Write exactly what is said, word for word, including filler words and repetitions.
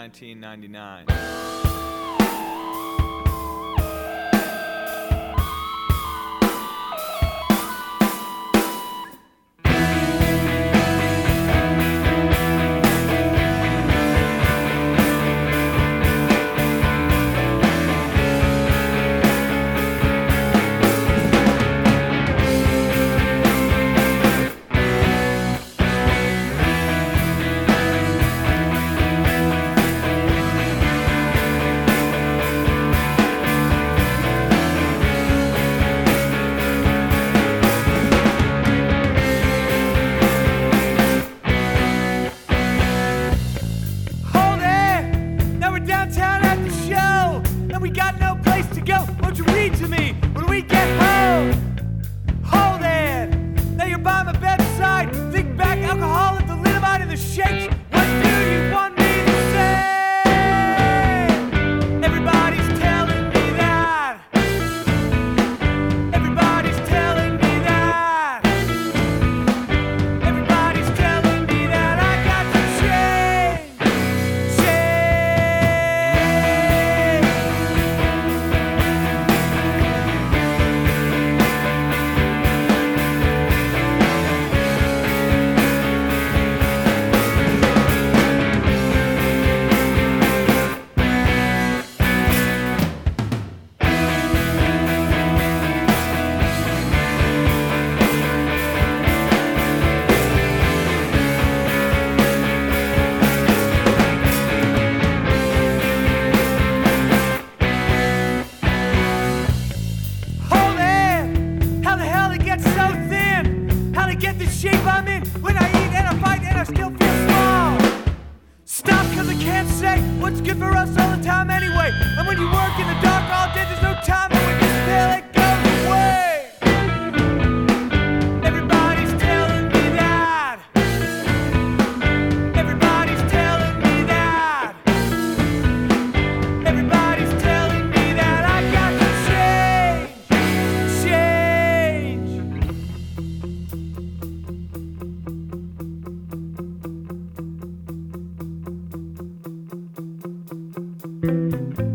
nineteen ninety-nine. Downtown at the show, and we got no place to go. Won't you read to me when we get home? Hold it, now you're by my bedside. Think back, alcohol at the linamite and the shakes. What do you want me to say? Everybody's telling me that. Everybody's telling me that. Everybody's telling me that I got to change. Get the shape I'm in when I eat and I fight and I still feel small. Stop, cause I can't say what's good for us all the time anyway. And when you work in the dark all day, there's no time, and when you spill it goes away. Everybody's telling me that. Everybody's telling me that. Everybody's telling me that I got to change. Change. Thank you.